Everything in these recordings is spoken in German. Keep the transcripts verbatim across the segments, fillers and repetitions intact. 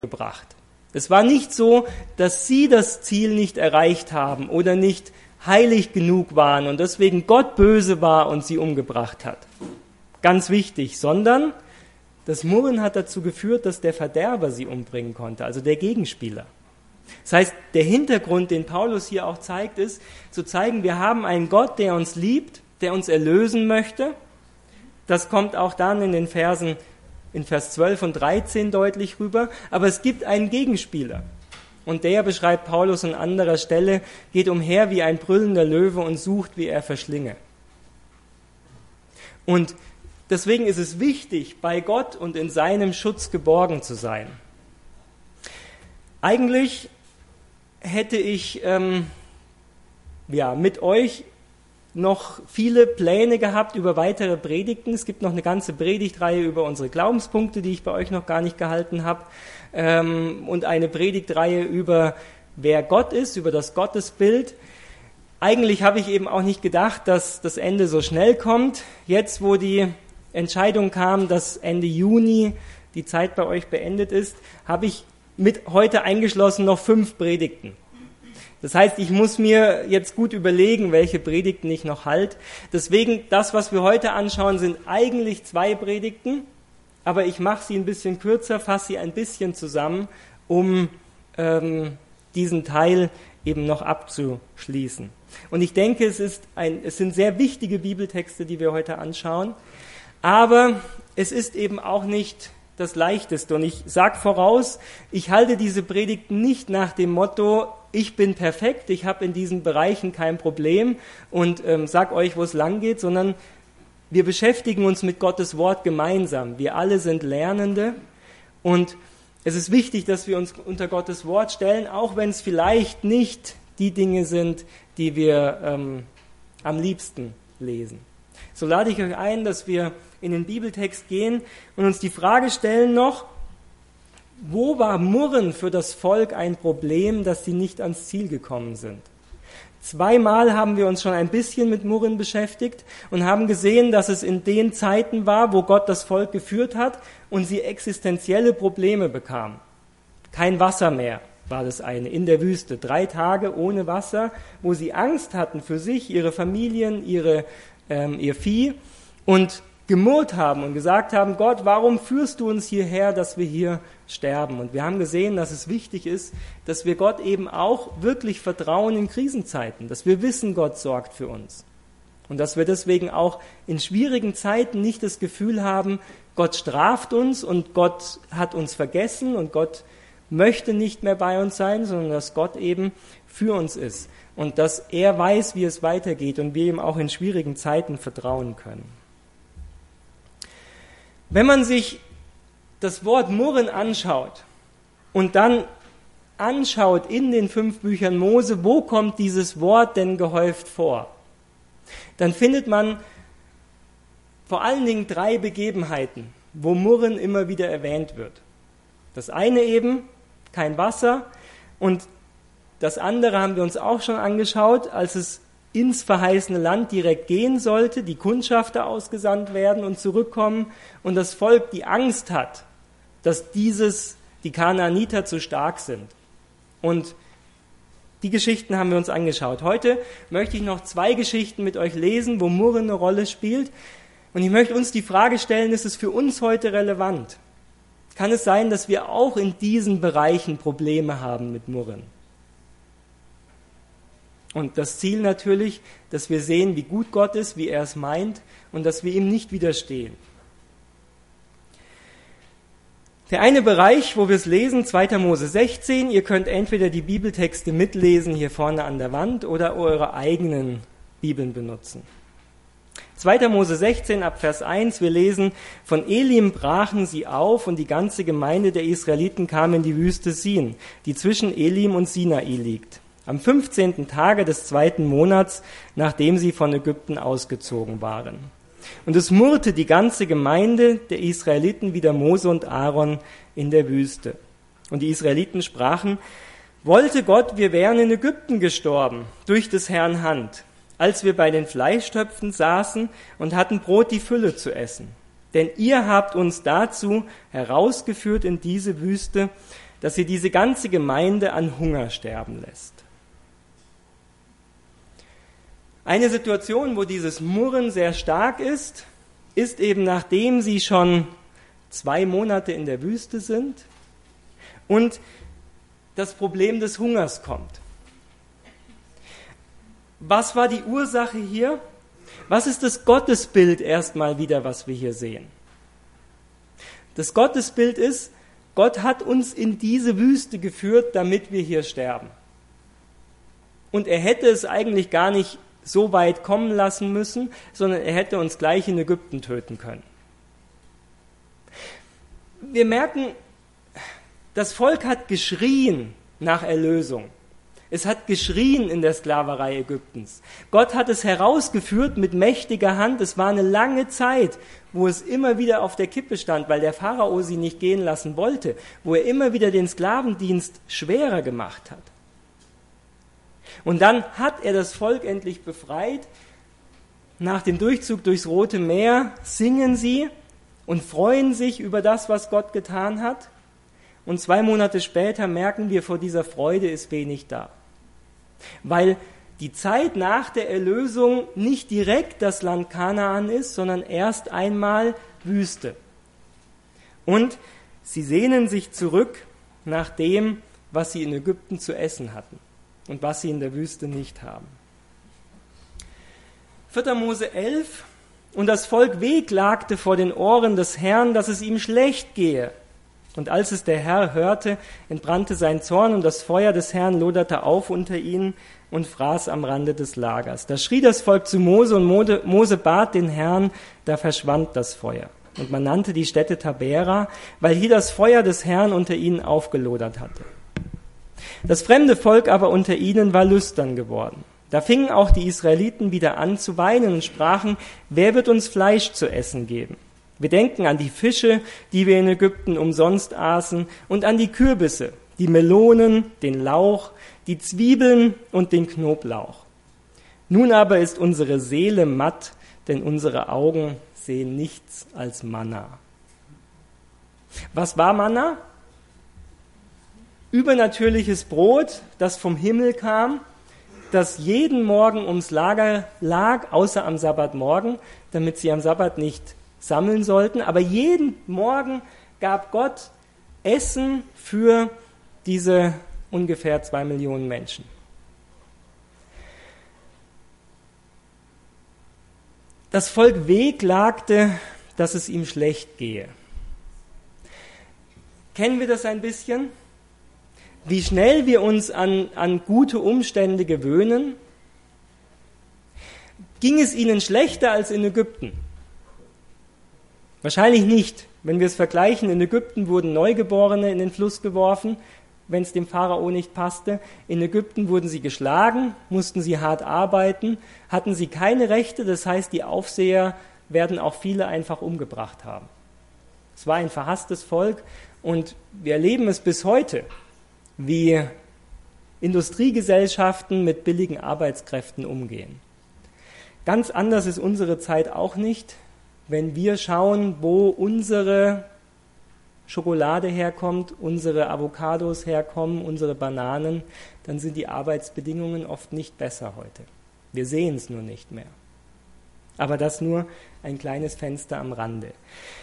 gebracht. Es war nicht so, dass sie das Ziel nicht erreicht haben oder nicht heilig genug waren und deswegen Gott böse war und sie umgebracht hat. Ganz wichtig, sondern das Murren hat dazu geführt, dass der Verderber sie umbringen konnte, also der Gegenspieler. Das heißt, der Hintergrund, den Paulus hier auch zeigt, ist, zu zeigen, wir haben einen Gott, der uns liebt, der uns erlösen möchte. Das kommt auch dann in den Versen, in Vers zwölf und dreizehn deutlich rüber. Aber es gibt einen Gegenspieler. Und der, beschreibt Paulus an anderer Stelle, geht umher wie ein brüllender Löwe und sucht, wie er verschlinge. Und deswegen ist es wichtig, bei Gott und in seinem Schutz geborgen zu sein. Eigentlich hätte ich ähm, ja, mit euch noch viele Pläne gehabt über weitere Predigten. Es gibt noch eine ganze Predigtreihe über unsere Glaubenspunkte, die ich bei euch noch gar nicht gehalten habe. Ähm, und eine Predigtreihe über wer Gott ist, über das Gottesbild. Eigentlich habe ich eben auch nicht gedacht, dass das Ende so schnell kommt. Jetzt, wo die Entscheidung kam, dass Ende Juni die Zeit bei euch beendet ist, habe ich mit heute eingeschlossen noch fünf Predigten. Das heißt, ich muss mir jetzt gut überlegen, welche Predigten ich noch halte. Deswegen, das, was wir heute anschauen, sind eigentlich zwei Predigten, aber ich mache sie ein bisschen kürzer, fasse sie ein bisschen zusammen, um ähm, diesen Teil eben noch abzuschließen. Und ich denke, es ist ein, es sind sehr wichtige Bibeltexte, die wir heute anschauen, aber es ist eben auch nicht das Leichteste. Und ich sage voraus, ich halte diese Predigten nicht nach dem Motto, ich bin perfekt, ich habe in diesen Bereichen kein Problem und ähm, sag euch, wo es lang geht, sondern wir beschäftigen uns mit Gottes Wort gemeinsam. Wir alle sind Lernende und es ist wichtig, dass wir uns unter Gottes Wort stellen, auch wenn es vielleicht nicht die Dinge sind, die wir ähm, am liebsten lesen. So lade ich euch ein, dass wir in den Bibeltext gehen und uns die Frage stellen noch, wo war Murren für das Volk ein Problem, dass sie nicht ans Ziel gekommen sind? Zweimal haben wir uns schon ein bisschen mit Murren beschäftigt und haben gesehen, dass es in den Zeiten war, wo Gott das Volk geführt hat und sie existenzielle Probleme bekamen. Kein Wasser mehr war das eine, in der Wüste. Drei Tage ohne Wasser, wo sie Angst hatten für sich, ihre Familien, ihre, ähm, ihr Vieh und gemurrt haben und gesagt haben, Gott, warum führst du uns hierher, dass wir hier sterben? Und wir haben gesehen, dass es wichtig ist, dass wir Gott eben auch wirklich vertrauen in Krisenzeiten, dass wir wissen, Gott sorgt für uns. Und dass wir deswegen auch in schwierigen Zeiten nicht das Gefühl haben, Gott straft uns und Gott hat uns vergessen und Gott möchte nicht mehr bei uns sein, sondern dass Gott eben für uns ist und dass er weiß, wie es weitergeht und wir ihm auch in schwierigen Zeiten vertrauen können. Wenn man sich das Wort Murren anschaut und dann anschaut in den fünf Büchern Mose, wo kommt dieses Wort denn gehäuft vor, dann findet man vor allen Dingen drei Begebenheiten, wo Murren immer wieder erwähnt wird. Das eine eben, kein Wasser, und das andere haben wir uns auch schon angeschaut, als es ins verheißene Land direkt gehen sollte, die Kundschafter ausgesandt werden und zurückkommen und das Volk die Angst hat, dass dieses, die Kanaaniter zu stark sind. Und die Geschichten haben wir uns angeschaut. Heute möchte ich noch zwei Geschichten mit euch lesen, wo Murren eine Rolle spielt. Und ich möchte uns die Frage stellen, ist es für uns heute relevant? Kann es sein, dass wir auch in diesen Bereichen Probleme haben mit Murren? Und das Ziel natürlich, dass wir sehen, wie gut Gott ist, wie er es meint und dass wir ihm nicht widerstehen. Der eine Bereich, wo wir es lesen, zweiter Mose sechzehn, ihr könnt entweder die Bibeltexte mitlesen hier vorne an der Wand oder eure eigenen Bibeln benutzen. zweiter Mose sechzehn ab Vers eins, wir lesen, von Elim brachen sie auf und die ganze Gemeinde der Israeliten kam in die Wüste Sin, die zwischen Elim und Sinai liegt. Am fünfzehnten Tage des zweiten Monats, nachdem sie von Ägypten ausgezogen waren. Und es murrte die ganze Gemeinde der Israeliten wider Mose und Aaron in der Wüste. Und die Israeliten sprachen, wollte Gott, wir wären in Ägypten gestorben, durch des Herrn Hand, als wir bei den Fleischtöpfen saßen und hatten Brot die Fülle zu essen. Denn ihr habt uns dazu herausgeführt in diese Wüste, dass sie diese ganze Gemeinde an Hunger sterben lässt. Eine Situation, wo dieses Murren sehr stark ist, ist eben nachdem sie schon zwei Monate in der Wüste sind und das Problem des Hungers kommt. Was war die Ursache hier? Was ist das Gottesbild erstmal wieder, was wir hier sehen? Das Gottesbild ist, Gott hat uns in diese Wüste geführt, damit wir hier sterben. Und er hätte es eigentlich gar nicht so weit kommen lassen müssen, sondern er hätte uns gleich in Ägypten töten können. Wir merken, das Volk hat geschrien nach Erlösung. Es hat geschrien in der Sklaverei Ägyptens. Gott hat es herausgeführt mit mächtiger Hand. Es war eine lange Zeit, wo es immer wieder auf der Kippe stand, weil der Pharao sie nicht gehen lassen wollte, wo er immer wieder den Sklavendienst schwerer gemacht hat. Und dann hat er das Volk endlich befreit. Nach dem Durchzug durchs Rote Meer singen sie und freuen sich über das, was Gott getan hat. Und zwei Monate später merken wir, vor dieser Freude ist wenig da. Weil die Zeit nach der Erlösung nicht direkt das Land Kanaan ist, sondern erst einmal Wüste. Und sie sehnen sich zurück nach dem, was sie in Ägypten zu essen hatten und was sie in der Wüste nicht haben. vierter Mose elf: Und das Volk wehklagte vor den Ohren des Herrn, dass es ihm schlecht gehe. Und als es der Herr hörte, entbrannte sein Zorn und das Feuer des Herrn loderte auf unter ihnen und fraß am Rande des Lagers. Da schrie das Volk zu Mose und Mose bat den Herrn, da verschwand das Feuer. Und man nannte die Stätte Tabera, weil hier das Feuer des Herrn unter ihnen aufgelodert hatte. Das fremde Volk aber unter ihnen war lüstern geworden. Da fingen auch die Israeliten wieder an zu weinen und sprachen, wer wird uns Fleisch zu essen geben? Wir denken an die Fische, die wir in Ägypten umsonst aßen, und an die Kürbisse, die Melonen, den Lauch, die Zwiebeln und den Knoblauch. Nun aber ist unsere Seele matt, denn unsere Augen sehen nichts als Manna. Was war Manna? Übernatürliches Brot, das vom Himmel kam, das jeden Morgen ums Lager lag, außer am Sabbatmorgen, damit sie am Sabbat nicht sammeln sollten. Aber jeden Morgen gab Gott Essen für diese ungefähr zwei Millionen Menschen. Das Volk wehklagte, dass es ihm schlecht gehe. Kennen wir das ein bisschen? Wie schnell wir uns an, an gute Umstände gewöhnen? Ging es ihnen schlechter als in Ägypten? Wahrscheinlich nicht. Wenn wir es vergleichen, in Ägypten wurden Neugeborene in den Fluss geworfen, wenn es dem Pharao nicht passte. In Ägypten wurden sie geschlagen, mussten sie hart arbeiten, hatten sie keine Rechte, das heißt, die Aufseher werden auch viele einfach umgebracht haben. Es war ein verhasstes Volk und wir erleben es bis heute, wie Industriegesellschaften mit billigen Arbeitskräften umgehen. Ganz anders ist unsere Zeit auch nicht. Wenn wir schauen, wo unsere Schokolade herkommt, unsere Avocados herkommen, unsere Bananen, dann sind die Arbeitsbedingungen oft nicht besser heute. Wir sehen es nur nicht mehr. Aber das nur ein kleines Fenster am Rande.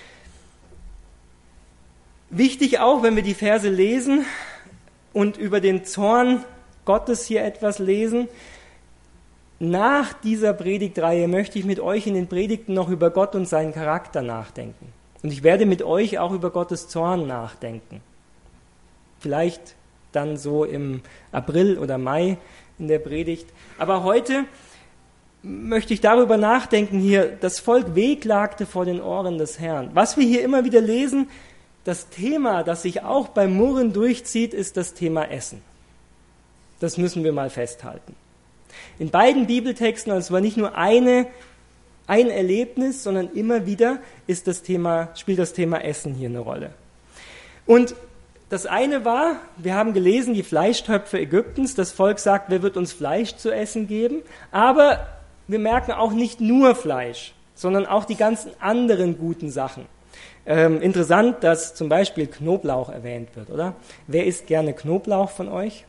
Wichtig auch, wenn wir die Verse lesen und über den Zorn Gottes hier etwas lesen, nach dieser Predigtreihe möchte ich mit euch in den Predigten noch über Gott und seinen Charakter nachdenken. Und ich werde mit euch auch über Gottes Zorn nachdenken. Vielleicht dann so im April oder Mai in der Predigt. Aber heute möchte ich darüber nachdenken hier, das Volk wehklagte vor den Ohren des Herrn. Was wir hier immer wieder lesen, das Thema, das sich auch beim Murren durchzieht, ist das Thema Essen. Das müssen wir mal festhalten. In beiden Bibeltexten, also es war nicht nur eine, ein Erlebnis, sondern immer wieder ist das Thema, spielt das Thema Essen hier eine Rolle. Und das eine war, wir haben gelesen, die Fleischtöpfe Ägyptens, das Volk sagt, wer wird uns Fleisch zu essen geben? Aber wir merken auch nicht nur Fleisch, sondern auch die ganzen anderen guten Sachen. Ähm, interessant, dass zum Beispiel Knoblauch erwähnt wird, oder? Wer isst gerne Knoblauch von euch?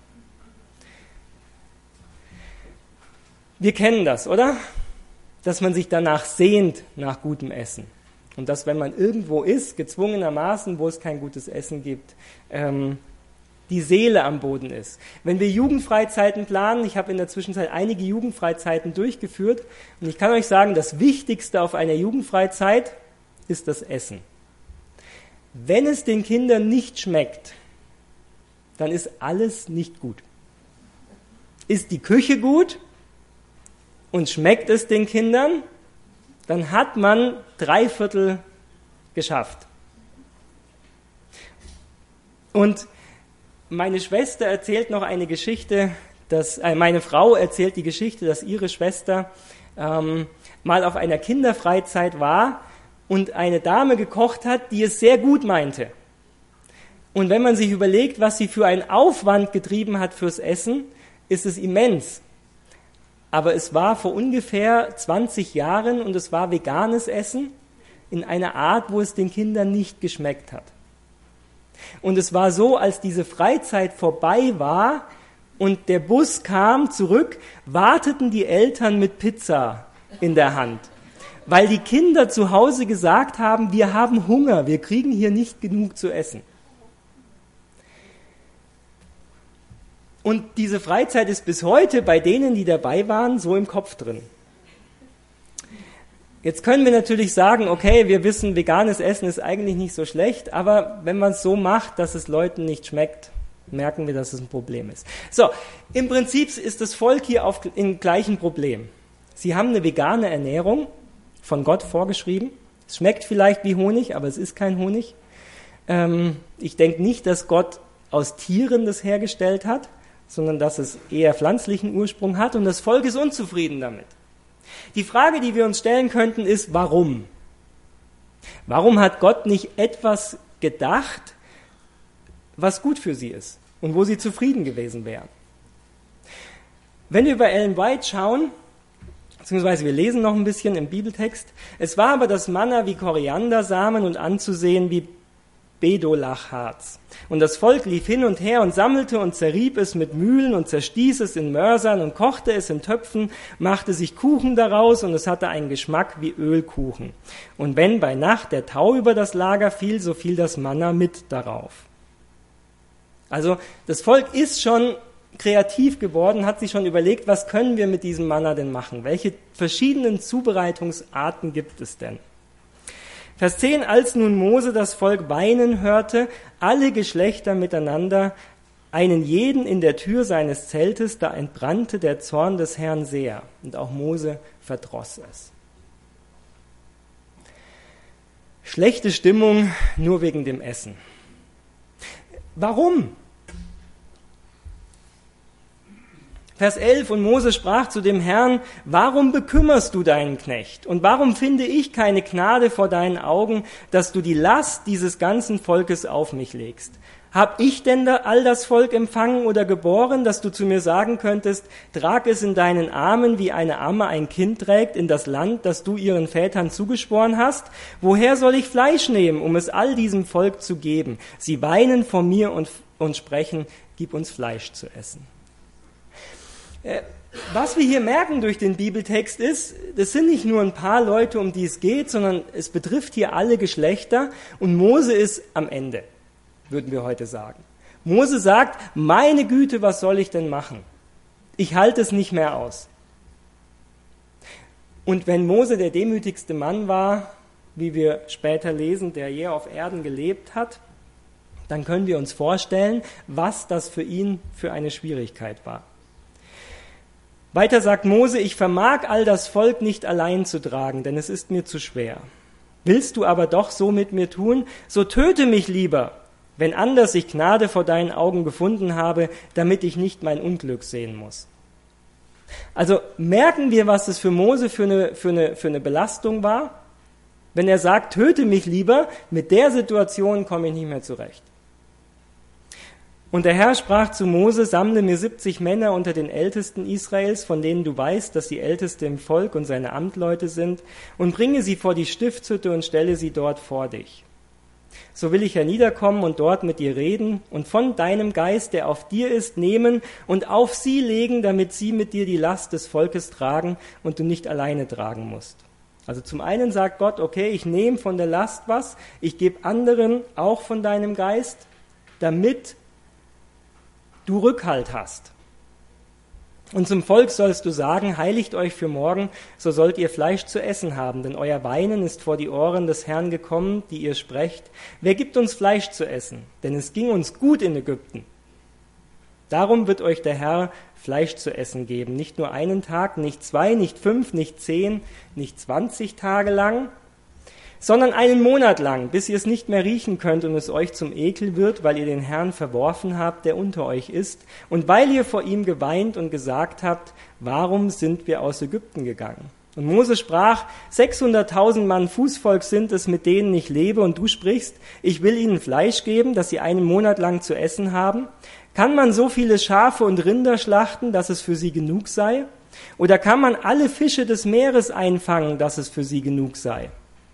Wir kennen das, oder? Dass man sich danach sehnt nach gutem Essen. Und dass, wenn man irgendwo ist, gezwungenermaßen, wo es kein gutes Essen gibt, ähm, die Seele am Boden ist. Wenn wir Jugendfreizeiten planen, ich habe in der Zwischenzeit einige Jugendfreizeiten durchgeführt, und ich kann euch sagen, das Wichtigste auf einer Jugendfreizeit ist das Essen. Wenn es den Kindern nicht schmeckt, dann ist alles nicht gut. Ist die Küche gut und schmeckt es den Kindern, dann hat man drei Viertel geschafft. Und meine Schwester erzählt noch eine Geschichte, dass, äh, meine Frau erzählt die Geschichte, dass ihre Schwester ähm, mal auf einer Kinderfreizeit war und eine Dame gekocht hat, die es sehr gut meinte. Und wenn man sich überlegt, was sie für einen Aufwand getrieben hat fürs Essen, ist es immens. Aber es war vor ungefähr zwanzig Jahren und es war veganes Essen in einer Art, wo es den Kindern nicht geschmeckt hat. Und es war so, als diese Freizeit vorbei war und der Bus kam zurück, warteten die Eltern mit Pizza in der Hand. Weil die Kinder zu Hause gesagt haben, wir haben Hunger, wir kriegen hier nicht genug zu essen. Und diese Freizeit ist bis heute bei denen, die dabei waren, so im Kopf drin. Jetzt können wir natürlich sagen, okay, wir wissen, veganes Essen ist eigentlich nicht so schlecht, aber wenn man es so macht, dass es Leuten nicht schmeckt, merken wir, dass es ein Problem ist. So, im Prinzip ist das Volk hier auf, im gleichen Problem. Sie haben eine vegane Ernährung, von Gott vorgeschrieben. Es schmeckt vielleicht wie Honig, aber es ist kein Honig. Ähm, ich denke nicht, dass Gott aus Tieren das hergestellt hat, sondern dass es eher pflanzlichen Ursprung hat und das Volk ist unzufrieden damit. Die Frage, die wir uns stellen könnten, ist, warum? Warum hat Gott nicht etwas gedacht, was gut für sie ist und wo sie zufrieden gewesen wären? Wenn wir bei Ellen White schauen, beziehungsweise wir lesen noch ein bisschen im Bibeltext, es war aber das Manna wie Koriandersamen und anzusehen wie Bedolachharz. Und das Volk lief hin und her und sammelte und zerrieb es mit Mühlen und zerstieß es in Mörsern und kochte es in Töpfen, machte sich Kuchen daraus und es hatte einen Geschmack wie Ölkuchen. Und wenn bei Nacht der Tau über das Lager fiel, so fiel das Manna mit darauf. Also das Volk ist schon kreativ geworden, hat sich schon überlegt, was können wir mit diesem Manna denn machen? Welche verschiedenen Zubereitungsarten gibt es denn? Vers zehn, als nun Mose das Volk weinen hörte, alle Geschlechter miteinander, einen jeden in der Tür seines Zeltes, da entbrannte der Zorn des Herrn sehr. Und auch Mose verdross es. Schlechte Stimmung nur wegen dem Essen. Warum? Vers elf, und Mose sprach zu dem Herrn, warum bekümmerst du deinen Knecht? Und warum finde ich keine Gnade vor deinen Augen, dass du die Last dieses ganzen Volkes auf mich legst? Hab ich denn da all das Volk empfangen oder geboren, dass du zu mir sagen könntest, trag es in deinen Armen, wie eine Amme ein Kind trägt, in das Land, das du ihren Vätern zugeschworen hast? Woher soll ich Fleisch nehmen, um es all diesem Volk zu geben? Sie weinen vor mir und, und sprechen, gib uns Fleisch zu essen. Was wir hier merken durch den Bibeltext ist, das sind nicht nur ein paar Leute, um die es geht, sondern es betrifft hier alle Geschlechter und Mose ist am Ende, würden wir heute sagen. Mose sagt, meine Güte, was soll ich denn machen? Ich halte es nicht mehr aus. Und wenn Mose der demütigste Mann war, wie wir später lesen, der je auf Erden gelebt hat, dann können wir uns vorstellen, was das für ihn für eine Schwierigkeit war. Weiter sagt Mose, ich vermag all das Volk nicht allein zu tragen, denn es ist mir zu schwer. Willst du aber doch so mit mir tun, so töte mich lieber, wenn anders ich Gnade vor deinen Augen gefunden habe, damit ich nicht mein Unglück sehen muss. Also merken wir, was es für Mose für eine, für eine, für eine Belastung war? Wenn er sagt, töte mich lieber, mit der Situation komme ich nicht mehr zurecht. Und der Herr sprach zu Mose, sammle mir siebzig Männer unter den Ältesten Israels, von denen du weißt, dass sie Älteste im Volk und seine Amtleute sind, und bringe sie vor die Stiftshütte und stelle sie dort vor dich. So will ich herniederkommen und dort mit dir reden und von deinem Geist, der auf dir ist, nehmen und auf sie legen, damit sie mit dir die Last des Volkes tragen und du nicht alleine tragen musst. Also zum einen sagt Gott, okay, ich nehme von der Last was, ich gebe anderen auch von deinem Geist, damit du Rückhalt hast. Und zum Volk sollst du sagen, heiligt euch für morgen, so sollt ihr Fleisch zu essen haben, denn euer Weinen ist vor die Ohren des Herrn gekommen, die ihr sprecht. Wer gibt uns Fleisch zu essen? Denn es ging uns gut in Ägypten. Darum wird euch der Herr Fleisch zu essen geben, nicht nur einen Tag, nicht zwei, nicht fünf, nicht zehn, nicht zwanzig Tage lang, sondern einen Monat lang, bis ihr es nicht mehr riechen könnt und es euch zum Ekel wird, weil ihr den Herrn verworfen habt, der unter euch ist, und weil ihr vor ihm geweint und gesagt habt, warum sind wir aus Ägypten gegangen? Und Mose sprach, sechshunderttausend Mann Fußvolk sind es, mit denen ich lebe, und du sprichst, ich will ihnen Fleisch geben, dass sie einen Monat lang zu essen haben. Kann man so viele Schafe und Rinder schlachten, dass es für sie genug sei? Oder kann man alle Fische des Meeres einfangen, dass es für sie genug sei?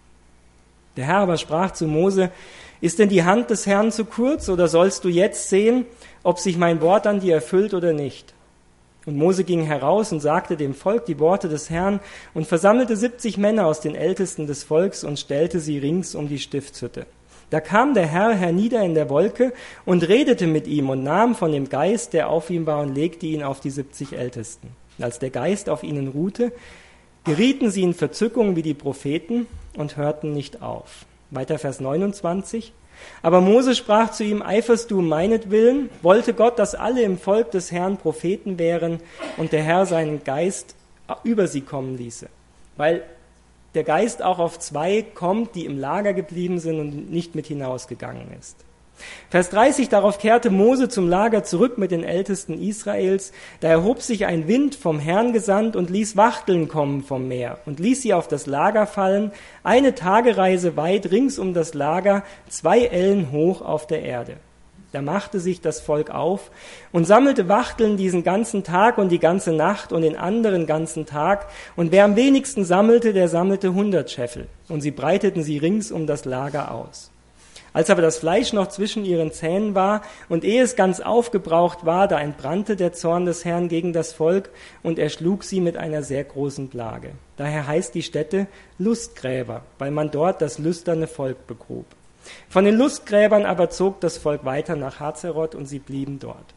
Der Herr aber sprach zu Mose, ist denn die Hand des Herrn zu kurz, oder sollst du jetzt sehen, ob sich mein Wort an dir erfüllt oder nicht? Und Mose ging heraus und sagte dem Volk die Worte des Herrn und versammelte siebzig Männer aus den Ältesten des Volks und stellte sie rings um die Stiftshütte. Da kam der Herr hernieder in der Wolke und redete mit ihm und nahm von dem Geist, der auf ihm war, und legte ihn auf die siebzig Ältesten. Und als der Geist auf ihnen ruhte, gerieten sie in Verzückung wie die Propheten und hörten nicht auf. Weiter Vers neunundzwanzig. Aber Mose sprach zu ihm, eiferst du um meinetwillen? Wollte Gott, dass alle im Volk des Herrn Propheten wären und der Herr seinen Geist über sie kommen ließe? Weil der Geist auch auf zwei kommt, die im Lager geblieben sind und nicht mit hinausgegangen ist. Vers dreißig, darauf kehrte Mose zum Lager zurück mit den Ältesten Israels. Da erhob sich ein Wind vom Herrn gesandt und ließ Wachteln kommen vom Meer und ließ sie auf das Lager fallen, eine Tagereise weit rings um das Lager, zwei Ellen hoch auf der Erde. Da machte sich das Volk auf und sammelte Wachteln diesen ganzen Tag und die ganze Nacht und den anderen ganzen Tag. Und wer am wenigsten sammelte, der sammelte hundert Scheffel. Und sie breiteten sie rings um das Lager aus. Als aber das Fleisch noch zwischen ihren Zähnen war und ehe es ganz aufgebraucht war, da entbrannte der Zorn des Herrn gegen das Volk und er schlug sie mit einer sehr großen Plage. Daher heißt die Stätte Lustgräber, weil man dort das lüsterne Volk begrub. Von den Lustgräbern aber zog das Volk weiter nach Hazeroth und sie blieben dort.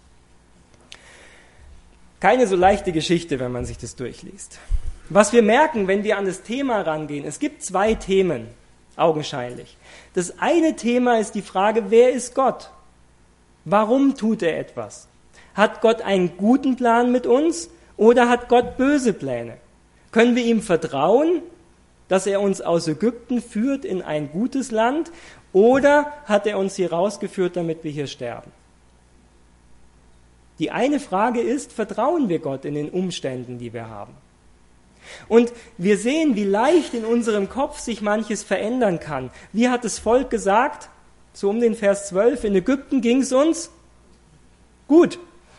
Keine so leichte Geschichte, wenn man sich das durchliest. Was wir merken, wenn wir an das Thema rangehen, es gibt zwei Themen, augenscheinlich. Das eine Thema ist die Frage, wer ist Gott? Warum tut er etwas? Hat Gott einen guten Plan mit uns oder hat Gott böse Pläne? Können wir ihm vertrauen, dass er uns aus Ägypten führt in ein gutes Land, oder hat er uns hier rausgeführt, damit wir hier sterben? Die eine Frage ist, vertrauen wir Gott in den Umständen, die wir haben? Und wir sehen, wie leicht in unserem Kopf sich manches verändern kann. Wie hat das Volk gesagt, so um den Vers zwölf, in Ägypten ging es uns gut.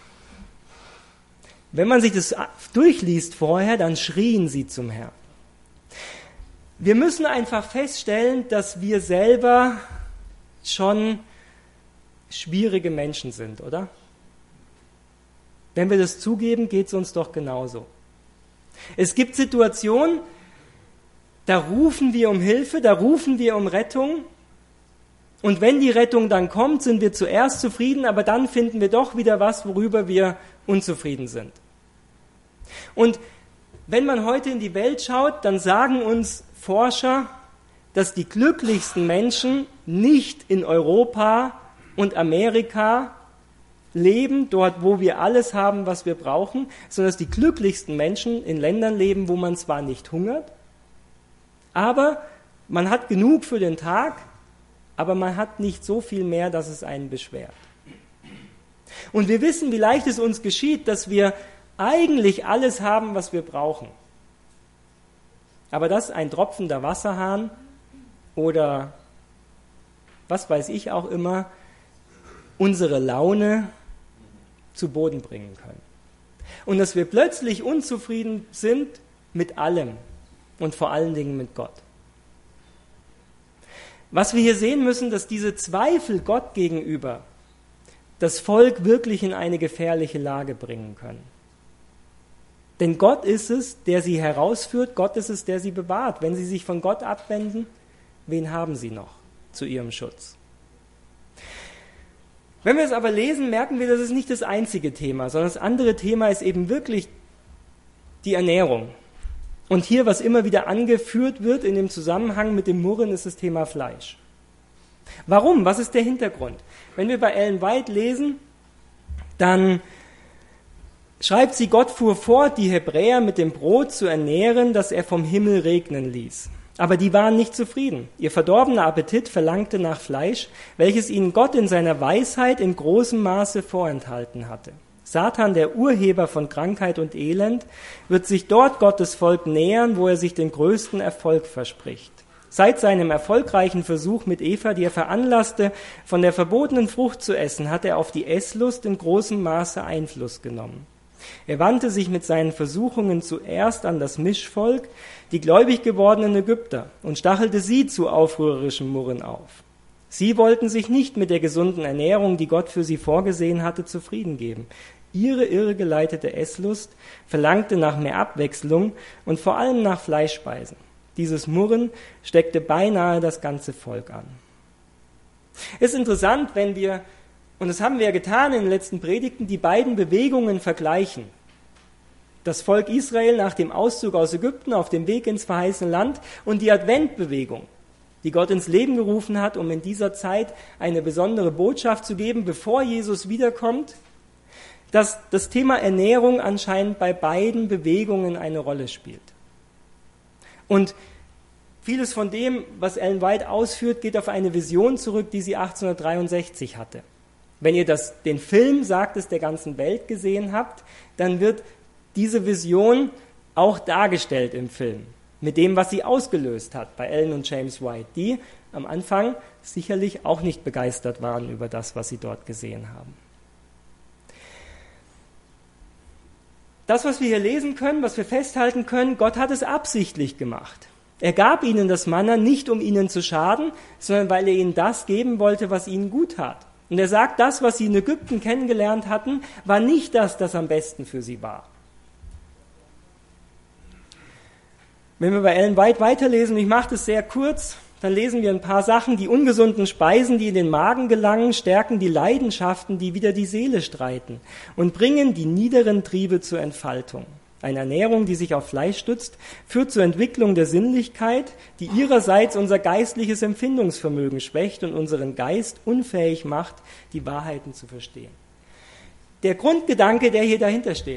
Wenn man sich das durchliest vorher, dann schrien sie zum Herrn. Wir müssen einfach feststellen, dass wir selber schon schwierige Menschen sind, oder? Wenn wir das zugeben, geht es uns doch genauso. Es gibt Situationen, da rufen wir um Hilfe, da rufen wir um Rettung. Und wenn die Rettung dann kommt, sind wir zuerst zufrieden, aber dann finden wir doch wieder was, worüber wir unzufrieden sind. Und wenn man heute in die Welt schaut, dann sagen uns Forscher, dass die glücklichsten Menschen nicht in Europa und Amerika leben, dort wo wir alles haben, was wir brauchen, sondern dass die glücklichsten Menschen in Ländern leben, wo man zwar nicht hungert, aber man hat genug für den Tag, aber man hat nicht so viel mehr, dass es einen beschwert. Und wir wissen, wie leicht es uns geschieht, dass wir eigentlich alles haben, was wir brauchen. Aber dass ein tropfender Wasserhahn oder was weiß ich auch immer unsere Laune zu Boden bringen können. Und dass wir plötzlich unzufrieden sind mit allem und vor allen Dingen mit Gott. Was wir hier sehen müssen, dass diese Zweifel Gott gegenüber das Volk wirklich in eine gefährliche Lage bringen können. Denn Gott ist es, der sie herausführt, Gott ist es, der sie bewahrt. Wenn sie sich von Gott abwenden, wen haben sie noch zu ihrem Schutz? Wenn wir es aber lesen, merken wir, das ist nicht das einzige Thema, sondern das andere Thema ist eben wirklich die Ernährung. Und hier, was immer wieder angeführt wird in dem Zusammenhang mit dem Murren, ist das Thema Fleisch. Warum? Was ist der Hintergrund? Wenn wir bei Ellen White lesen, dann schreibt sie, Gott fuhr fort, die Hebräer mit dem Brot zu ernähren, das er vom Himmel regnen ließ. Aber die waren nicht zufrieden. Ihr verdorbener Appetit verlangte nach Fleisch, welches ihnen Gott in seiner Weisheit in großem Maße vorenthalten hatte. Satan, der Urheber von Krankheit und Elend, wird sich dort Gottes Volk nähern, wo er sich den größten Erfolg verspricht. Seit seinem erfolgreichen Versuch mit Eva, die er veranlasste, von der verbotenen Frucht zu essen, hat er auf die Esslust in großem Maße Einfluss genommen. Er wandte sich mit seinen Versuchungen zuerst an das Mischvolk, die gläubig gewordenen Ägypter, und stachelte sie zu aufrührerischem Murren auf. Sie wollten sich nicht mit der gesunden Ernährung, die Gott für sie vorgesehen hatte, zufrieden geben. Ihre irregeleitete Esslust verlangte nach mehr Abwechslung und vor allem nach Fleischspeisen. Dieses Murren steckte beinahe das ganze Volk an. Es ist interessant, wenn wir, und das haben wir ja getan in den letzten Predigten, die beiden Bewegungen vergleichen. Das Volk Israel nach dem Auszug aus Ägypten auf dem Weg ins verheißene Land und die Adventbewegung, die Gott ins Leben gerufen hat, um in dieser Zeit eine besondere Botschaft zu geben, bevor Jesus wiederkommt, dass das Thema Ernährung anscheinend bei beiden Bewegungen eine Rolle spielt. Und vieles von dem, was Ellen White ausführt, geht auf eine Vision zurück, die sie achtzehnhundertdreiundsechzig hatte. Wenn ihr das, den Film Sagt es der ganzen Welt gesehen habt, dann wird diese Vision auch dargestellt im Film, mit dem, was sie ausgelöst hat bei Ellen und James White, die am Anfang sicherlich auch nicht begeistert waren über das, was sie dort gesehen haben. Das, was wir hier lesen können, was wir festhalten können, Gott hat es absichtlich gemacht. Er gab ihnen das Manna nicht, um ihnen zu schaden, sondern weil er ihnen das geben wollte, was ihnen gut tat. Und er sagt, das, was sie in Ägypten kennengelernt hatten, war nicht das, das am besten für sie war. Wenn wir bei Ellen White weiterlesen, ich mache das sehr kurz, dann lesen wir ein paar Sachen. Die ungesunden Speisen, die in den Magen gelangen, stärken die Leidenschaften, die wider die Seele streiten und bringen die niederen Triebe zur Entfaltung. Eine Ernährung, die sich auf Fleisch stützt, führt zur Entwicklung der Sinnlichkeit, die ihrerseits unser geistliches Empfindungsvermögen schwächt und unseren Geist unfähig macht, die Wahrheiten zu verstehen. Der Grundgedanke, der hier dahinter steht,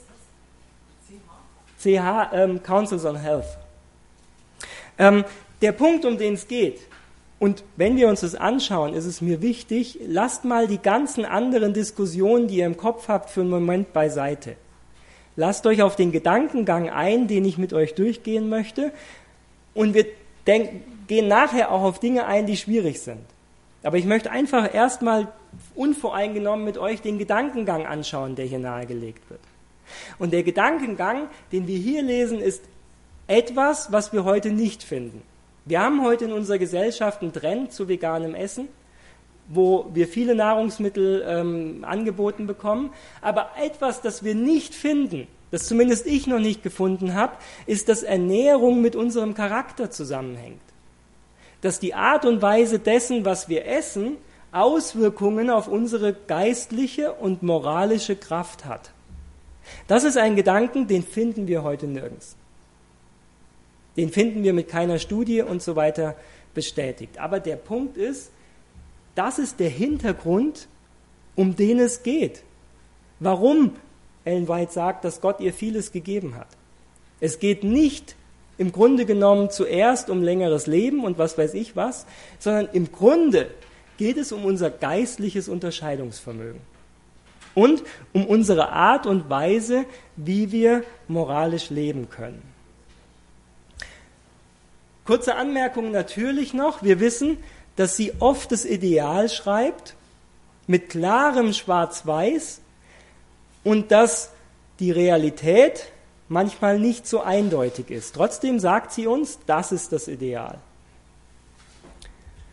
C H, ähm, Councils on Health. Ähm, der Punkt, um den es geht, und wenn wir uns das anschauen, ist es mir wichtig, lasst mal die ganzen anderen Diskussionen, die ihr im Kopf habt, für einen Moment beiseite. Lasst euch auf den Gedankengang ein, den ich mit euch durchgehen möchte, und wir denk, gehen nachher auch auf Dinge ein, die schwierig sind. Aber ich möchte einfach erstmal unvoreingenommen mit euch den Gedankengang anschauen, der hier nahegelegt wird. Und der Gedankengang, den wir hier lesen, ist etwas, was wir heute nicht finden. Wir haben heute in unserer Gesellschaft einen Trend zu veganem Essen, wo wir viele Nahrungsmittel ähm, angeboten bekommen. Aber etwas, das wir nicht finden, das zumindest ich noch nicht gefunden habe, ist, dass Ernährung mit unserem Charakter zusammenhängt. Dass die Art und Weise dessen, was wir essen, Auswirkungen auf unsere geistliche und moralische Kraft hat. Das ist ein Gedanken, den finden wir heute nirgends. Den finden wir mit keiner Studie und so weiter bestätigt. Aber der Punkt ist, das ist der Hintergrund, um den es geht. Warum Ellen White sagt, dass Gott ihr vieles gegeben hat. Es geht nicht im Grunde genommen zuerst um längeres Leben und was weiß ich was, sondern im Grunde geht es um unser geistliches Unterscheidungsvermögen. Und um unsere Art und Weise, wie wir moralisch leben können. Kurze Anmerkung natürlich noch. Wir wissen, dass sie oft das Ideal schreibt, mit klarem Schwarz-Weiß, und dass die Realität manchmal nicht so eindeutig ist. Trotzdem sagt sie uns, das ist das Ideal.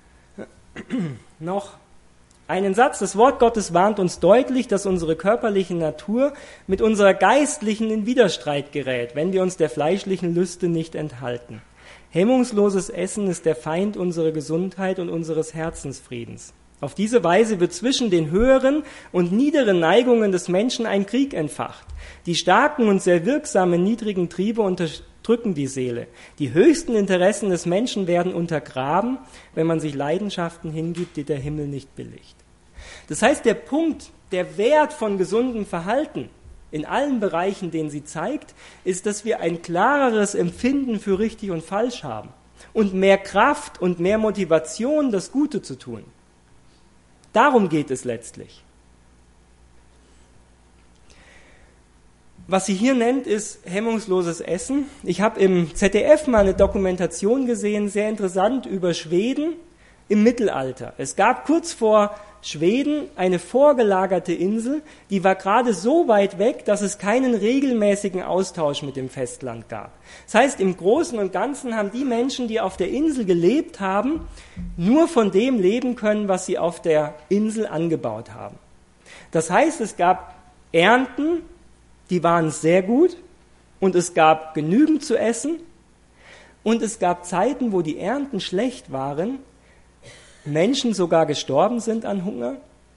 noch einen Satz. Das Wort Gottes warnt uns deutlich, dass unsere körperliche Natur mit unserer geistlichen in Widerstreit gerät, wenn wir uns der fleischlichen Lüste nicht enthalten. Hemmungsloses Essen ist der Feind unserer Gesundheit und unseres Herzensfriedens. Auf diese Weise wird zwischen den höheren und niederen Neigungen des Menschen ein Krieg entfacht. Die starken und sehr wirksamen niedrigen Triebe unterdrücken die Seele. Die höchsten Interessen des Menschen werden untergraben, wenn man sich Leidenschaften hingibt, die der Himmel nicht billigt. Das heißt, der Punkt, der Wert von gesundem Verhalten in allen Bereichen, den sie zeigt, ist, dass wir ein klareres Empfinden für richtig und falsch haben und mehr Kraft und mehr Motivation, das Gute zu tun. Darum geht es letztlich. Was sie hier nennt, ist hemmungsloses Essen. Ich habe im Z D F mal eine Dokumentation gesehen, sehr interessant, über Schweden im Mittelalter. Es gab kurz vor Schweden eine vorgelagerte Insel, die war gerade so weit weg, dass es keinen regelmäßigen Austausch mit dem Festland gab. Das heißt, im Großen und Ganzen haben die Menschen, die auf der Insel gelebt haben, nur von dem leben können, was sie auf der Insel angebaut haben. Das heißt, es gab Ernten, die waren sehr gut, und es gab genügend zu essen, und es gab Zeiten, wo die Ernten schlecht waren, Menschen sogar gestorben sind an Hunger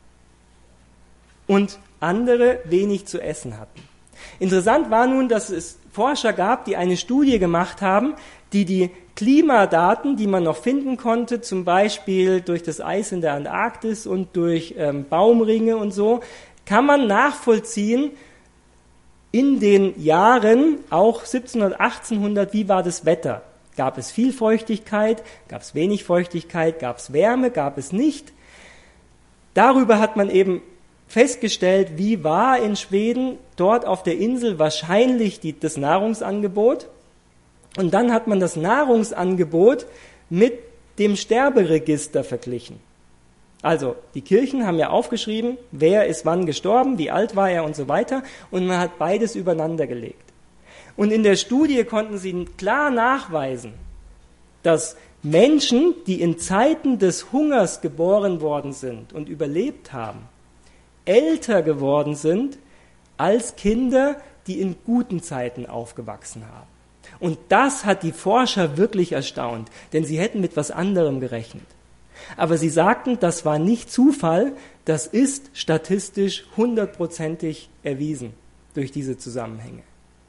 und andere wenig zu essen hatten. Interessant war nun, dass es Forscher gab, die eine Studie gemacht haben, die die Klimadaten, die man noch finden konnte, zum Beispiel durch das Eis in der Antarktis und durch ähm, Baumringe und so, kann man nachvollziehen in den Jahren, auch siebzehnhundert, achtzehnhundert, wie war das Wetter? Gab es viel Feuchtigkeit, gab es wenig Feuchtigkeit, gab es Wärme, gab es nicht. Darüber hat man eben festgestellt, wie war in Schweden dort auf der Insel wahrscheinlich die, das Nahrungsangebot. Und dann hat man das Nahrungsangebot mit dem Sterberegister verglichen. Also die Kirchen haben ja aufgeschrieben, wer ist wann gestorben, wie alt war er und so weiter. Und man hat beides übereinander gelegt. Und in der Studie konnten sie klar nachweisen, dass Menschen, die in Zeiten des Hungers geboren worden sind und überlebt haben, älter geworden sind als Kinder, die in guten Zeiten aufgewachsen haben. Und das hat die Forscher wirklich erstaunt, denn sie hätten mit etwas anderem gerechnet. Aber sie sagten, das war nicht Zufall, das ist statistisch hundertprozentig erwiesen durch diese Zusammenhänge.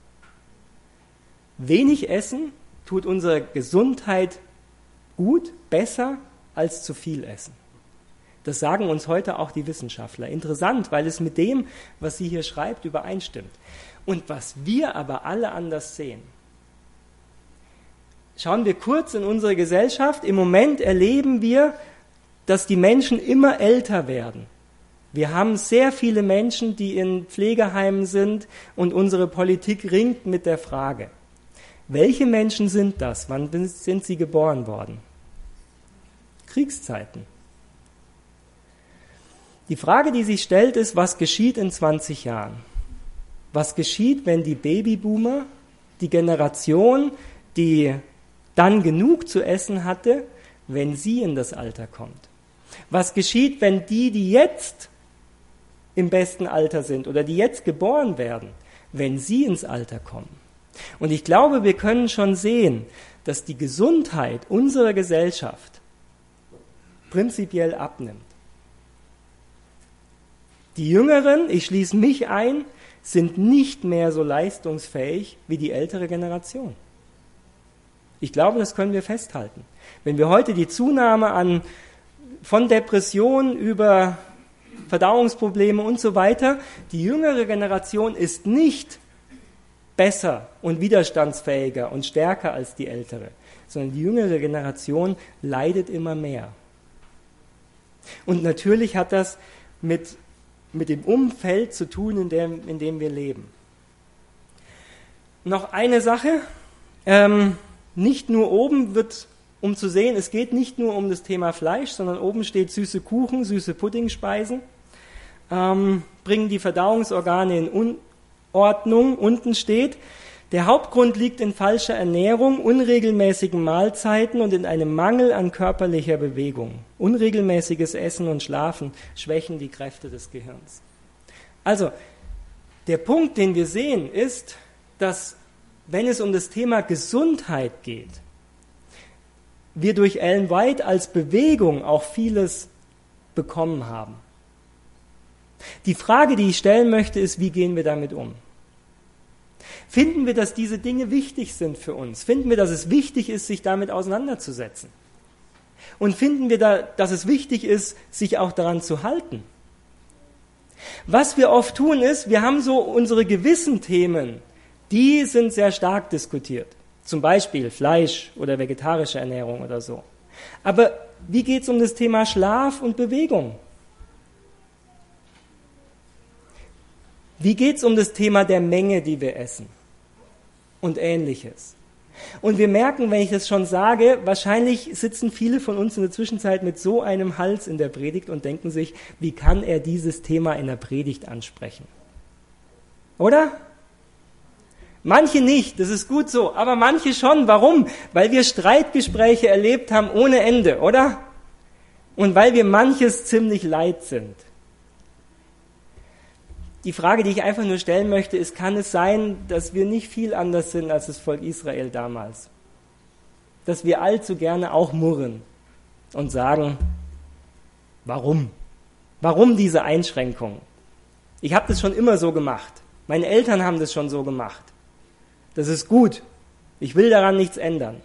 Wenig Essen tut unserer Gesundheit gut, besser als zu viel Essen. Das sagen uns heute auch die Wissenschaftler. Interessant, weil es mit dem, was sie hier schreibt, übereinstimmt. Und was wir aber alle anders sehen. Schauen wir kurz in unsere Gesellschaft. Im Moment erleben wir, dass die Menschen immer älter werden. Wir haben sehr viele Menschen, die in Pflegeheimen sind, und unsere Politik ringt mit der Frage, welche Menschen sind das? Wann sind sie geboren worden? Kriegszeiten. Die Frage, die sich stellt, ist, was geschieht in zwanzig Jahren? Was geschieht, wenn die Babyboomer, die Generation, die dann genug zu essen hatte, wenn sie in das Alter kommt? Was geschieht, wenn die, die jetzt im besten Alter sind oder die jetzt geboren werden, wenn sie ins Alter kommen? Und ich glaube, wir können schon sehen, dass die Gesundheit unserer Gesellschaft prinzipiell abnimmt. Die Jüngeren, ich schließe mich ein, sind nicht mehr so leistungsfähig wie die ältere Generation. Ich glaube, das können wir festhalten. Wenn wir heute die Zunahme an, von Depressionen über Verdauungsprobleme und so weiter, die jüngere Generation ist nicht besser und widerstandsfähiger und stärker als die ältere, sondern die jüngere Generation leidet immer mehr. Und natürlich hat das mit, mit dem Umfeld zu tun, in dem, in dem wir leben. Noch eine Sache, ähm, nicht nur oben wird, um zu sehen, es geht nicht nur um das Thema Fleisch, sondern oben steht süße Kuchen, süße Puddingspeisen, ähm, bringen die Verdauungsorgane in Unordnung. Unten steht, Der Hauptgrund liegt in falscher Ernährung, unregelmäßigen Mahlzeiten und in einem Mangel an körperlicher Bewegung. Unregelmäßiges Essen und Schlafen schwächen die Kräfte des Gehirns. Also, der Punkt, den wir sehen, ist, dass, wenn es um das Thema Gesundheit geht, wir durch Ellen White als Bewegung auch vieles bekommen haben. Die Frage, die ich stellen möchte, ist, wie gehen wir damit um? Finden wir, dass diese Dinge wichtig sind für uns? Finden wir, dass es wichtig ist, sich damit auseinanderzusetzen? Und finden wir, da, dass es wichtig ist, sich auch daran zu halten? Was wir oft tun ist, wir haben so unsere gewissen Themen, die sind sehr stark diskutiert. Zum Beispiel Fleisch oder vegetarische Ernährung oder so. Aber wie geht es um das Thema Schlaf und Bewegung? Wie geht es um das Thema der Menge, die wir essen? Und Ähnliches. Und wir merken, wenn ich das schon sage, wahrscheinlich sitzen viele von uns in der Zwischenzeit mit so einem Hals in der Predigt und denken sich, wie kann er dieses Thema in der Predigt ansprechen? Oder? Manche nicht, das ist gut so, aber manche schon. Warum? Weil wir Streitgespräche erlebt haben ohne Ende, oder? Und weil wir manches ziemlich leid sind. Die Frage, die ich einfach nur stellen möchte, ist, kann es sein, dass wir nicht viel anders sind als das Volk Israel damals? Dass wir allzu gerne auch murren und sagen, warum? Warum diese Einschränkung? Ich habe das schon immer so gemacht. Meine Eltern haben das schon so gemacht. Das ist gut. Ich will daran nichts ändern.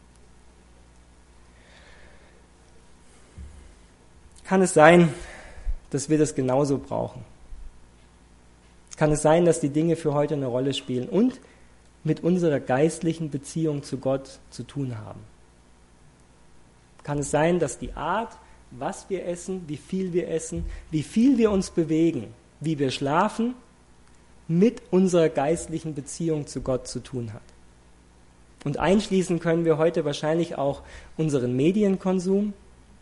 Kann es sein, dass wir das genauso brauchen? Kann es sein, dass die Dinge für heute eine Rolle spielen und mit unserer geistlichen Beziehung zu Gott zu tun haben? Kann es sein, dass die Art, was wir essen, wie viel wir essen, wie viel wir uns bewegen, wie wir schlafen, mit unserer geistlichen Beziehung zu Gott zu tun hat? Und einschließen können wir heute wahrscheinlich auch unseren Medienkonsum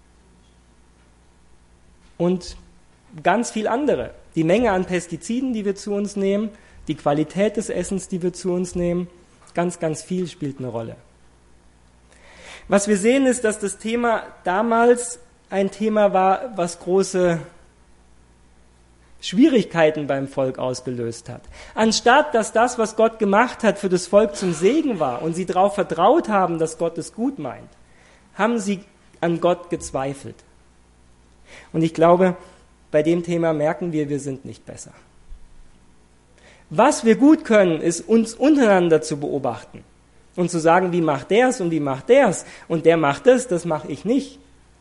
und ganz viel andere. Die Menge an Pestiziden, die wir zu uns nehmen, die Qualität des Essens, die wir zu uns nehmen, ganz, ganz viel spielt eine Rolle. Was wir sehen ist, dass das Thema damals ein Thema war, was große Schwierigkeiten beim Volk ausgelöst hat. Anstatt, dass das, was Gott gemacht hat, für das Volk zum Segen war und sie darauf vertraut haben, dass Gott es gut meint, haben sie an Gott gezweifelt. Und ich glaube, bei dem Thema merken wir, wir sind nicht besser. Was wir gut können, ist uns untereinander zu beobachten und zu sagen, wie macht der's und wie macht der's und der macht das, das mache ich nicht.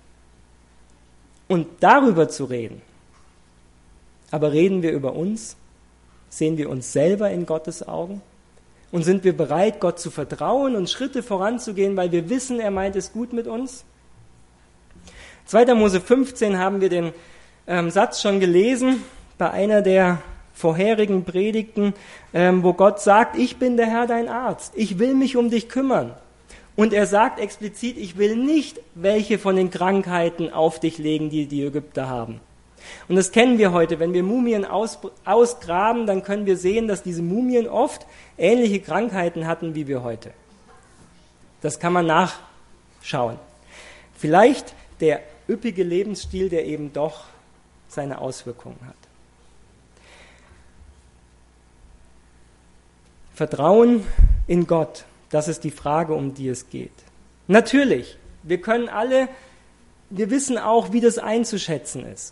Und darüber zu reden. Aber reden wir über uns? Sehen wir uns selber in Gottes Augen? Und sind wir bereit, Gott zu vertrauen und Schritte voranzugehen, weil wir wissen, er meint es gut mit uns? zweiter Mose fünfzehn haben wir den ähm, Satz schon gelesen, bei einer der vorherigen Predigten, ähm, wo Gott sagt, ich bin der Herr, dein Arzt, ich will mich um dich kümmern. Und er sagt explizit, ich will nicht welche von den Krankheiten auf dich legen, die die Ägypter haben. Und das kennen wir heute. Wenn wir Mumien aus, ausgraben, dann können wir sehen, dass diese Mumien oft ähnliche Krankheiten hatten wie wir heute. Das kann man nachschauen. Vielleicht der üppige Lebensstil, der eben doch seine Auswirkungen hat. Vertrauen in Gott, das ist die Frage, um die es geht. Natürlich, wir können alle, wir wissen auch, wie das einzuschätzen ist.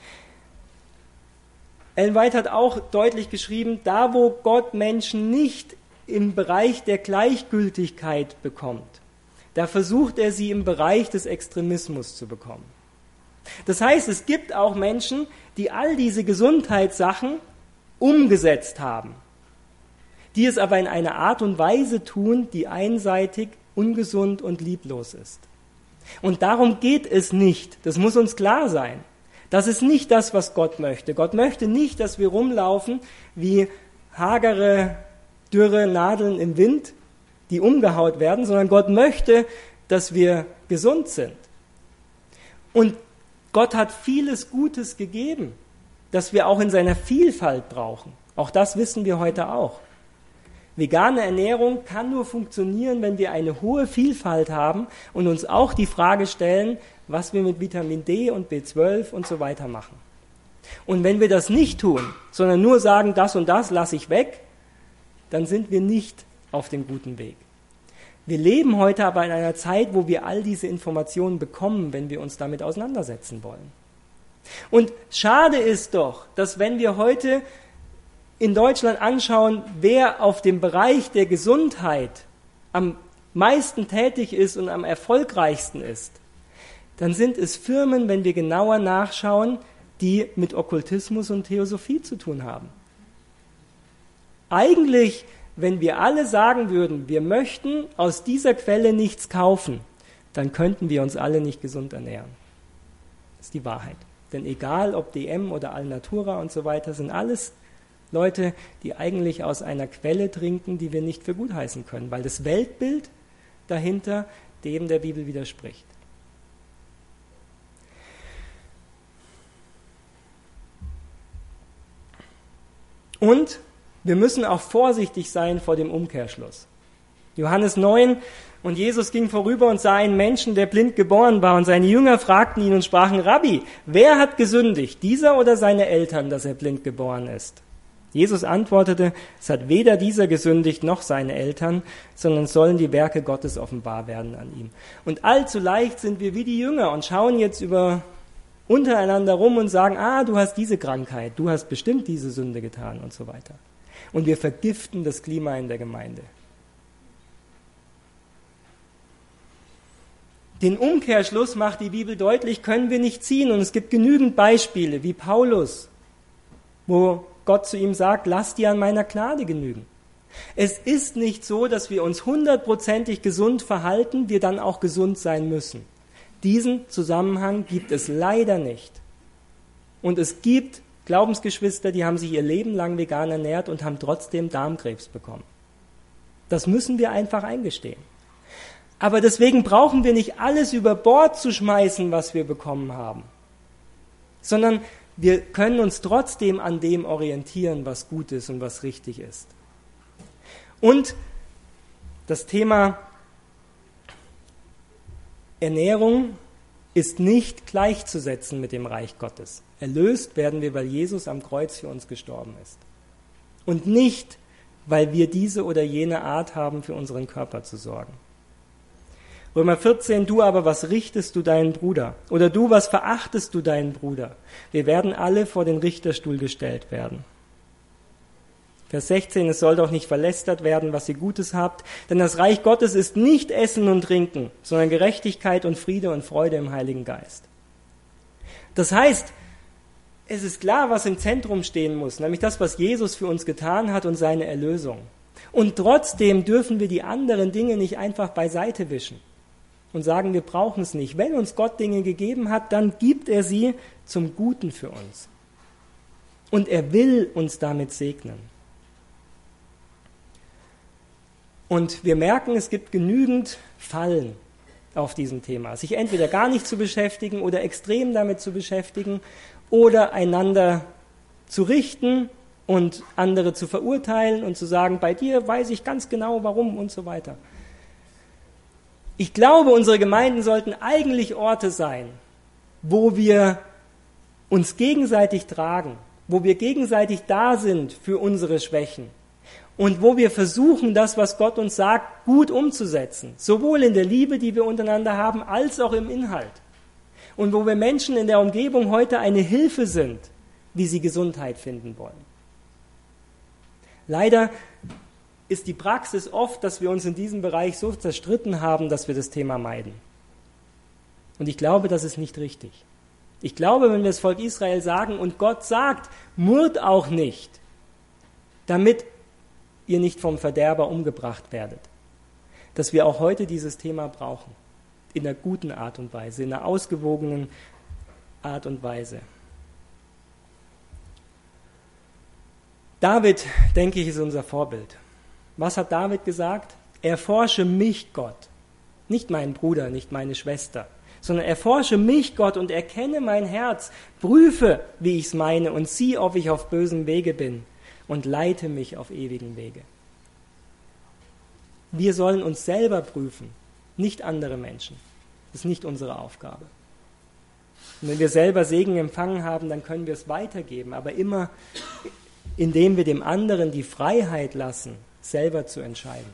Ellen White hat auch deutlich geschrieben, da wo Gott Menschen nicht im Bereich der Gleichgültigkeit bekommt, da versucht er sie im Bereich des Extremismus zu bekommen. Das heißt, es gibt auch Menschen, die all diese Gesundheitssachen umgesetzt haben, die es aber in einer Art und Weise tun, die einseitig, ungesund und lieblos ist. Und darum geht es nicht, das muss uns klar sein. Das ist nicht das, was Gott möchte. Gott möchte nicht, dass wir rumlaufen wie hagere, dürre Nadeln im Wind, die umgehaut werden, sondern Gott möchte, dass wir gesund sind. Und Gott hat vieles Gutes gegeben, das wir auch in seiner Vielfalt brauchen. Auch das wissen wir heute auch. Vegane Ernährung kann nur funktionieren, wenn wir eine hohe Vielfalt haben und uns auch die Frage stellen, was wir mit Vitamin D und B zwölf und so weiter machen. Und wenn wir das nicht tun, sondern nur sagen, das und das lasse ich weg, dann sind wir nicht auf dem guten Weg. Wir leben heute aber in einer Zeit, wo wir all diese Informationen bekommen, wenn wir uns damit auseinandersetzen wollen. Und schade ist doch, dass wenn wir heute in Deutschland anschauen, wer auf dem Bereich der Gesundheit am meisten tätig ist und am erfolgreichsten ist, dann sind es Firmen, wenn wir genauer nachschauen, die mit Okkultismus und Theosophie zu tun haben. Eigentlich, wenn wir alle sagen würden, wir möchten aus dieser Quelle nichts kaufen, dann könnten wir uns alle nicht gesund ernähren. Das ist die Wahrheit. Denn egal, ob D M oder Alnatura und so weiter, sind alles Leute, die eigentlich aus einer Quelle trinken, die wir nicht für gut heißen können, weil das Weltbild dahinter dem der Bibel widerspricht. Und wir müssen auch vorsichtig sein vor dem Umkehrschluss. Johannes neun, und Jesus ging vorüber und sah einen Menschen, der blind geboren war, und seine Jünger fragten ihn und sprachen, Rabbi, wer hat gesündigt, dieser oder seine Eltern, dass er blind geboren ist? Jesus antwortete, es hat weder dieser gesündigt noch seine Eltern, sondern sollen die Werke Gottes offenbar werden an ihm. Und allzu leicht sind wir wie die Jünger und schauen jetzt über untereinander rum und sagen, ah, du hast diese Krankheit, du hast bestimmt diese Sünde getan und so weiter. Und wir vergiften das Klima in der Gemeinde. Den Umkehrschluss macht die Bibel deutlich, können wir nicht ziehen. Und es gibt genügend Beispiele, wie Paulus, wo Gott zu ihm sagt, lass dir an meiner Gnade genügen. Es ist nicht so, dass wir uns hundertprozentig gesund verhalten, wir dann auch gesund sein müssen. Diesen Zusammenhang gibt es leider nicht. Und es gibt Glaubensgeschwister, die haben sich ihr Leben lang vegan ernährt und haben trotzdem Darmkrebs bekommen. Das müssen wir einfach eingestehen. Aber deswegen brauchen wir nicht alles über Bord zu schmeißen, was wir bekommen haben, sondern wir können uns trotzdem an dem orientieren, was gut ist und was richtig ist. Und das Thema Ernährung ist nicht gleichzusetzen mit dem Reich Gottes. Erlöst werden wir, weil Jesus am Kreuz für uns gestorben ist. Und nicht, weil wir diese oder jene Art haben, für unseren Körper zu sorgen. Römer vierzehn, du aber, was richtest du deinen Bruder? Oder du, was verachtest du deinen Bruder? Wir werden alle vor den Richterstuhl gestellt werden. Vers sechzehn, es soll doch nicht verlästert werden, was ihr Gutes habt, denn das Reich Gottes ist nicht Essen und Trinken, sondern Gerechtigkeit und Friede und Freude im Heiligen Geist. Das heißt, es ist klar, was im Zentrum stehen muss, nämlich das, was Jesus für uns getan hat und seine Erlösung. Und trotzdem dürfen wir die anderen Dinge nicht einfach beiseite wischen und sagen, wir brauchen es nicht. Wenn uns Gott Dinge gegeben hat, dann gibt er sie zum Guten für uns. Und er will uns damit segnen. Und wir merken, es gibt genügend Fallen auf diesem Thema, sich entweder gar nicht zu beschäftigen oder extrem damit zu beschäftigen oder einander zu richten und andere zu verurteilen und zu sagen, bei dir weiß ich ganz genau warum und so weiter. Ich glaube, unsere Gemeinden sollten eigentlich Orte sein, wo wir uns gegenseitig tragen, wo wir gegenseitig da sind für unsere Schwächen und wo wir versuchen, das, was Gott uns sagt, gut umzusetzen, sowohl in der Liebe, die wir untereinander haben, als auch im Inhalt. Und wo wir Menschen in der Umgebung heute eine Hilfe sind, wie sie Gesundheit finden wollen. Leider ist die Praxis oft, dass wir uns in diesem Bereich so zerstritten haben, dass wir das Thema meiden. Und ich glaube, das ist nicht richtig. Ich glaube, wenn wir das Volk Israel sagen und Gott sagt, murrt auch nicht, damit ihr nicht vom Verderber umgebracht werdet, dass wir auch heute dieses Thema brauchen. In einer guten Art und Weise, in einer ausgewogenen Art und Weise. David, denke ich, ist unser Vorbild. Was hat David gesagt? Erforsche mich, Gott. Nicht meinen Bruder, nicht meine Schwester, sondern erforsche mich, Gott, und erkenne mein Herz. Prüfe, wie ich es meine, und sieh, ob ich auf bösem Wege bin, und leite mich auf ewigen Wege. Wir sollen uns selber prüfen, nicht andere Menschen. Das ist nicht unsere Aufgabe. Und wenn wir selber Segen empfangen haben, dann können wir es weitergeben, aber immer indem wir dem anderen die Freiheit lassen, selber zu entscheiden.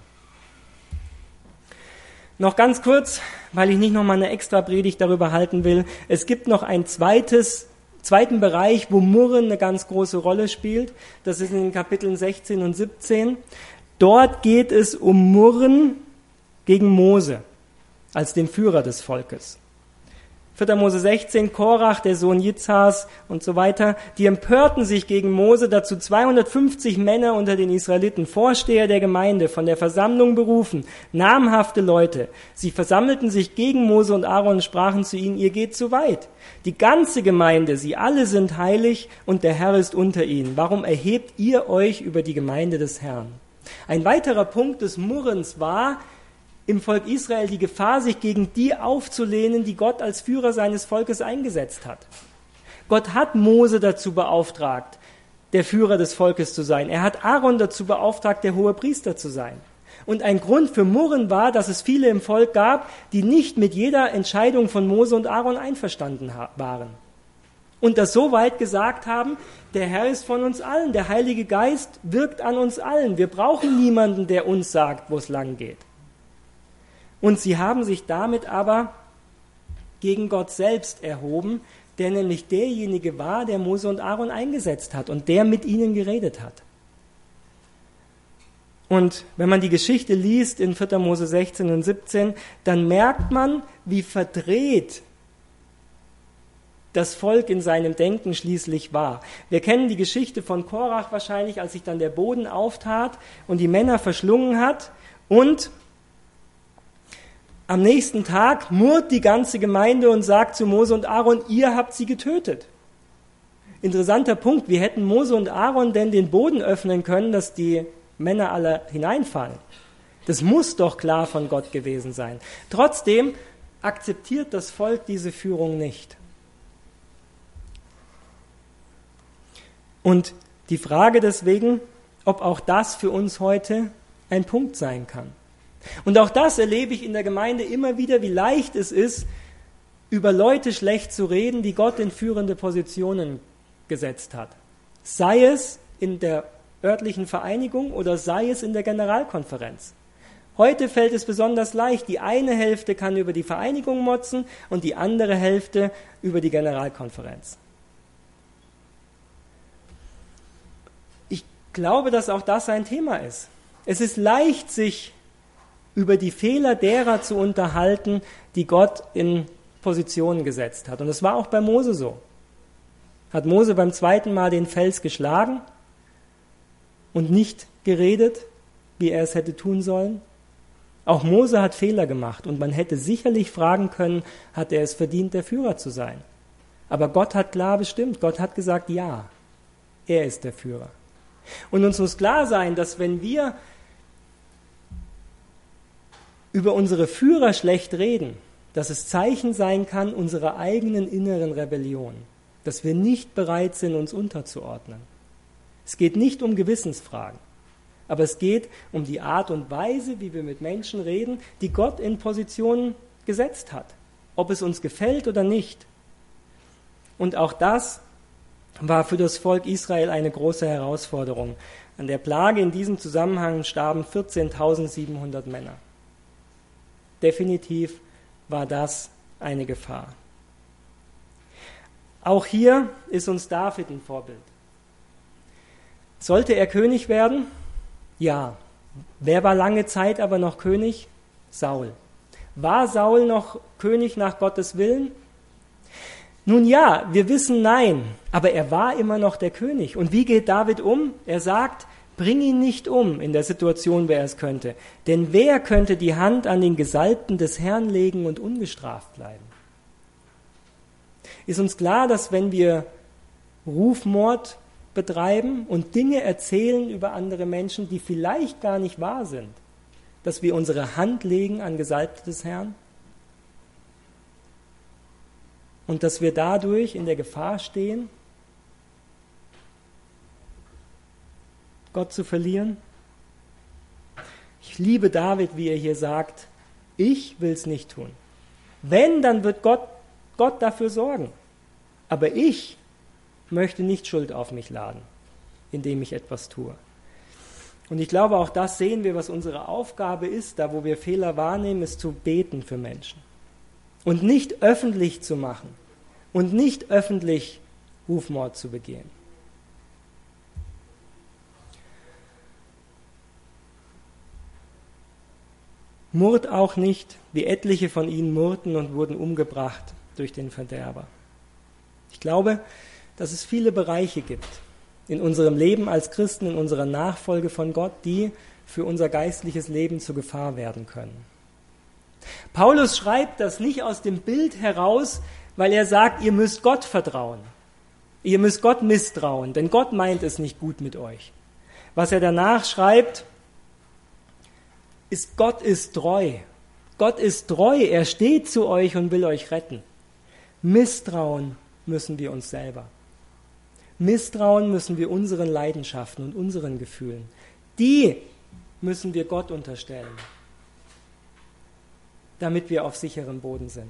Noch ganz kurz, weil ich nicht nochmal eine extra Predigt darüber halten will. Es gibt noch ein zweites, zweiten Bereich, wo Murren eine ganz große Rolle spielt. Das ist in den Kapiteln sechzehn und siebzehn. Dort geht es um Murren gegen Mose als den Führer des Volkes. vierter Mose sechzehn, Korach, der Sohn Jitzhars und so weiter, die empörten sich gegen Mose, dazu zweihundertfünfzig Männer unter den Israeliten, Vorsteher der Gemeinde, von der Versammlung berufen, namhafte Leute. Sie versammelten sich gegen Mose und Aaron und sprachen zu ihnen, ihr geht zu weit. Die ganze Gemeinde, sie alle sind heilig und der Herr ist unter ihnen. Warum erhebt ihr euch über die Gemeinde des Herrn? Ein weiterer Punkt des Murrens war, im Volk Israel die Gefahr, sich gegen die aufzulehnen, die Gott als Führer seines Volkes eingesetzt hat. Gott hat Mose dazu beauftragt, der Führer des Volkes zu sein. Er hat Aaron dazu beauftragt, der Hohepriester zu sein. Und ein Grund für Murren war, dass es viele im Volk gab, die nicht mit jeder Entscheidung von Mose und Aaron einverstanden waren. Und das so weit gesagt haben, der Herr ist von uns allen, der Heilige Geist wirkt an uns allen. Wir brauchen niemanden, der uns sagt, wo es lang geht. Und sie haben sich damit aber gegen Gott selbst erhoben, der nämlich derjenige war, der Mose und Aaron eingesetzt hat und der mit ihnen geredet hat. Und wenn man die Geschichte liest in vierter Mose sechzehn und siebzehn, dann merkt man, wie verdreht das Volk in seinem Denken schließlich war. Wir kennen die Geschichte von Korach wahrscheinlich, als sich dann der Boden auftat und die Männer verschlungen hat und am nächsten Tag murrt die ganze Gemeinde und sagt zu Mose und Aaron, ihr habt sie getötet. Interessanter Punkt, wie hätten Mose und Aaron denn den Boden öffnen können, dass die Männer alle hineinfallen? Das muss doch klar von Gott gewesen sein. Trotzdem akzeptiert das Volk diese Führung nicht. Und die Frage deswegen, ob auch das für uns heute ein Punkt sein kann. Und auch das erlebe ich in der Gemeinde immer wieder, wie leicht es ist, über Leute schlecht zu reden, die Gott in führende Positionen gesetzt hat. Sei es in der örtlichen Vereinigung oder sei es in der Generalkonferenz. Heute fällt es besonders leicht. Die eine Hälfte kann über die Vereinigung motzen und die andere Hälfte über die Generalkonferenz. Ich glaube, dass auch das ein Thema ist. Es ist leicht, sich über die Fehler derer zu unterhalten, die Gott in Positionen gesetzt hat. Und das war auch bei Mose so. Hat Mose beim zweiten Mal den Fels geschlagen und nicht geredet, wie er es hätte tun sollen? Auch Mose hat Fehler gemacht und man hätte sicherlich fragen können, hat er es verdient, der Führer zu sein? Aber Gott hat klar bestimmt, Gott hat gesagt, ja, er ist der Führer. Und uns muss klar sein, dass wenn wir über unsere Führer schlecht reden, dass es Zeichen sein kann unserer eigenen inneren Rebellion, dass wir nicht bereit sind, uns unterzuordnen. Es geht nicht um Gewissensfragen, aber es geht um die Art und Weise, wie wir mit Menschen reden, die Gott in Positionen gesetzt hat, ob es uns gefällt oder nicht. Und auch das war für das Volk Israel eine große Herausforderung. An der Plage in diesem Zusammenhang starben vierzehntausendsiebenhundert Männer. Definitiv war das eine Gefahr. Auch hier ist uns David ein Vorbild. Sollte er König werden? Ja. Wer war lange Zeit aber noch König? Saul. War Saul noch König nach Gottes Willen? Nun ja, wir wissen nein, aber er war immer noch der König. Und wie geht David um? Er sagt, bring ihn nicht um in der Situation, wer es könnte. Denn wer könnte die Hand an den Gesalbten des Herrn legen und ungestraft bleiben? Ist uns klar, dass wenn wir Rufmord betreiben und Dinge erzählen über andere Menschen, die vielleicht gar nicht wahr sind, dass wir unsere Hand legen an Gesalbte des Herrn? Und dass wir dadurch in der Gefahr stehen, Gott zu verlieren? Ich Ich liebe David, wie er hier sagt, ich will es nicht tun. Wenn, dann wird Gott, Gott dafür sorgen. Aber ich möchte nicht Schuld auf mich laden, indem ich etwas tue. Und ich glaube, auch das sehen wir, was unsere Aufgabe ist, da wo wir Fehler wahrnehmen, ist zu beten für Menschen. Und nicht öffentlich zu machen. Und nicht öffentlich Rufmord zu begehen. Murrt auch nicht, wie etliche von ihnen murrten und wurden umgebracht durch den Verderber. Ich glaube, dass es viele Bereiche gibt in unserem Leben als Christen, in unserer Nachfolge von Gott, die für unser geistliches Leben zur Gefahr werden können. Paulus schreibt das nicht aus dem Bild heraus, weil er sagt, ihr müsst Gott vertrauen. Ihr müsst Gott misstrauen, denn Gott meint es nicht gut mit euch. Was er danach schreibt, ist, Gott ist treu. Gott ist treu, er steht zu euch und will euch retten. Misstrauen müssen wir uns selber. Misstrauen müssen wir unseren Leidenschaften und unseren Gefühlen. Die müssen wir Gott unterstellen, damit wir auf sicherem Boden sind.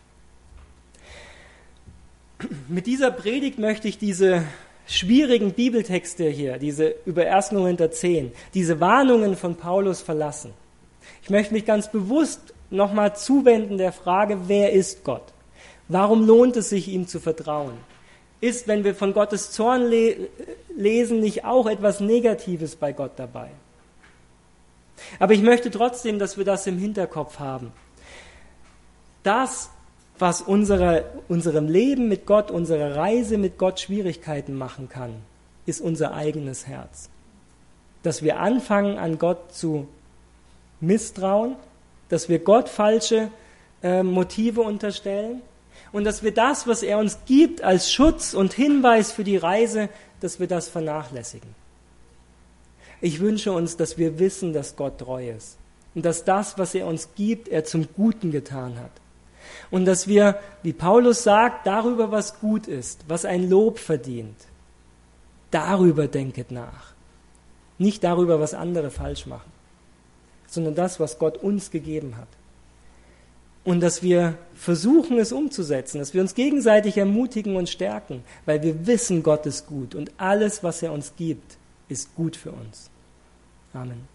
Mit dieser Predigt möchte ich diese schwierigen Bibeltexte hier, diese über ersten Korinther zehn, diese Warnungen von Paulus verlassen. Ich möchte mich ganz bewusst nochmal zuwenden der Frage, wer ist Gott? Warum lohnt es sich, ihm zu vertrauen? Ist, wenn wir von Gottes Zorn le- lesen, nicht auch etwas Negatives bei Gott dabei? Aber ich möchte trotzdem, dass wir das im Hinterkopf haben. Das, was unsere, unserem Leben mit Gott, unsere Reise mit Gott Schwierigkeiten machen kann, ist unser eigenes Herz. Dass wir anfangen, an Gott zu misstrauen, dass wir Gott falsche äh, Motive unterstellen und dass wir das, was er uns gibt, als Schutz und Hinweis für die Reise, dass wir das vernachlässigen. Ich wünsche uns, dass wir wissen, dass Gott treu ist und dass das, was er uns gibt, er zum Guten getan hat. Und dass wir, wie Paulus sagt, darüber, was gut ist, was ein Lob verdient, darüber denket nach. Nicht darüber, was andere falsch machen, sondern das, was Gott uns gegeben hat. Und dass wir versuchen, es umzusetzen, dass wir uns gegenseitig ermutigen und stärken, weil wir wissen, Gott ist gut und alles, was er uns gibt, ist gut für uns. Amen.